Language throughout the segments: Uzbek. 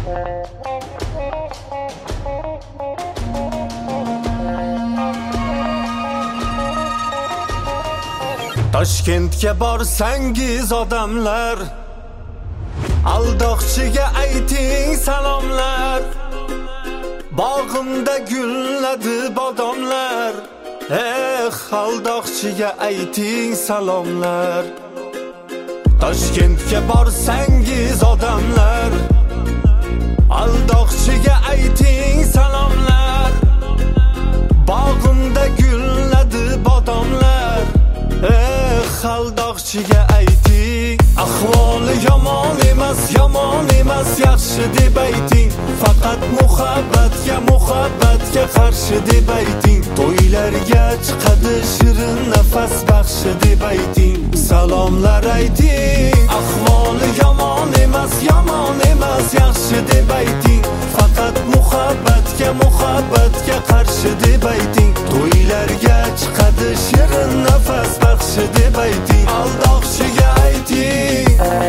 Toshkentga borsangiz odamlar, aldoqchiga ayting salomlar. Bog'imda gulladi bodomlar, aldoqchiga ayting salomlar. Toshkentga borsangiz odamlar, aldoqchiga ayting salomlar. Bog'imda gulladi bodomlar, aldoqchiga ayting. Ahvoli yomon emas, yomon emas, yaxshi deb ayting. Faqat muhabbatga qarshi deb ayting. To'ylarga chiqadi shirin nafas baxshi deb ayting. Salomlar ayting. Ahvoli yomon emas, yomon emas, yaxshi deb ayting. Faqat muhabbatga qarshi deb ayting. To'ylarga chiqadi shirin nafas baxshi deb ayting. Aldoqchiga ayting.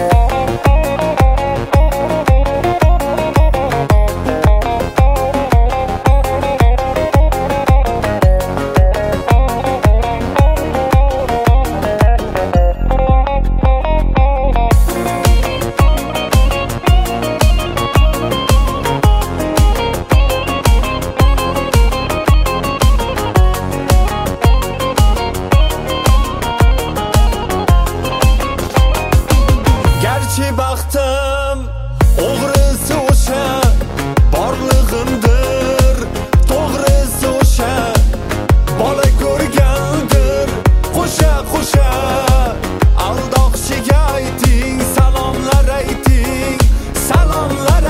Garchi baxtim o'g'risi o'sha, borlig'imdir to'g'risi o'sha. Bola ko'rgandir qo'sha. Aldoqchiga ayting, salomlar ayting, salomlar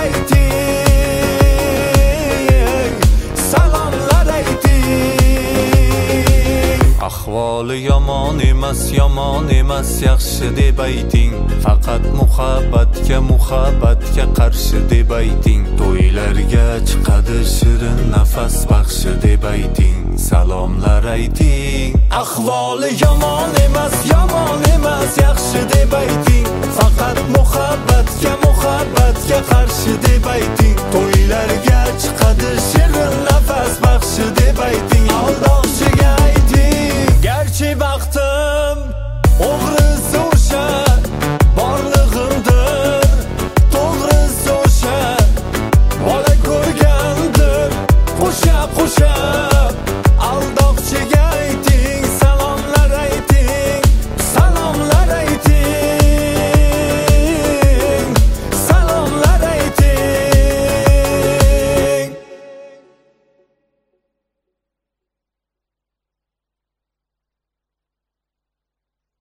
ayting, salomlar ayting. Ahvoli yomon emas, yomon emas, yaxshi deb ayting. Faqat muhabbatga qarshi deb ayting. To'ylarga chiqadi shirin nafas baxshi deb ayting. Salomlar ayting. Ahvoli yomon emas, yomon emas, yaxshi deb ayting. Faqat muhabbatga qarshi deb ayting. To'ylarga chiqadi